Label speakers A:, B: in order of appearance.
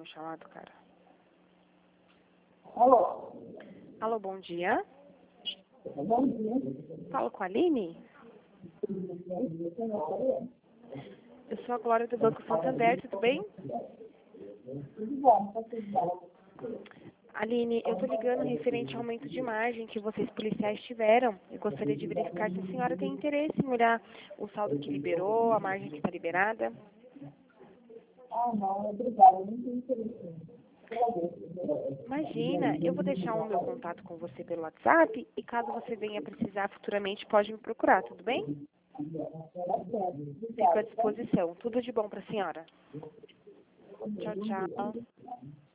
A: chamado, cara.
B: Alô?
A: Alô, bom dia.
B: Bom dia.
A: Falo com a Aline? Eu sou a Glória do Banco Santander, tudo bem?
B: Tudo bom, tá tudo bom.
A: Aline, eu tô ligando referente ao aumento de margem que vocês policiais tiveram. Eu gostaria de verificar se a senhora tem interesse em olhar o saldo que liberou, a margem que está liberada.
B: Ah, não, obrigada, não tenho interesse. Agradeço.
A: Imagina, eu vou deixar o meu contato com você pelo WhatsApp e caso você venha precisar futuramente, pode me procurar, tudo bem? Fico à disposição. Tudo de bom para a senhora. Tchau, tchau.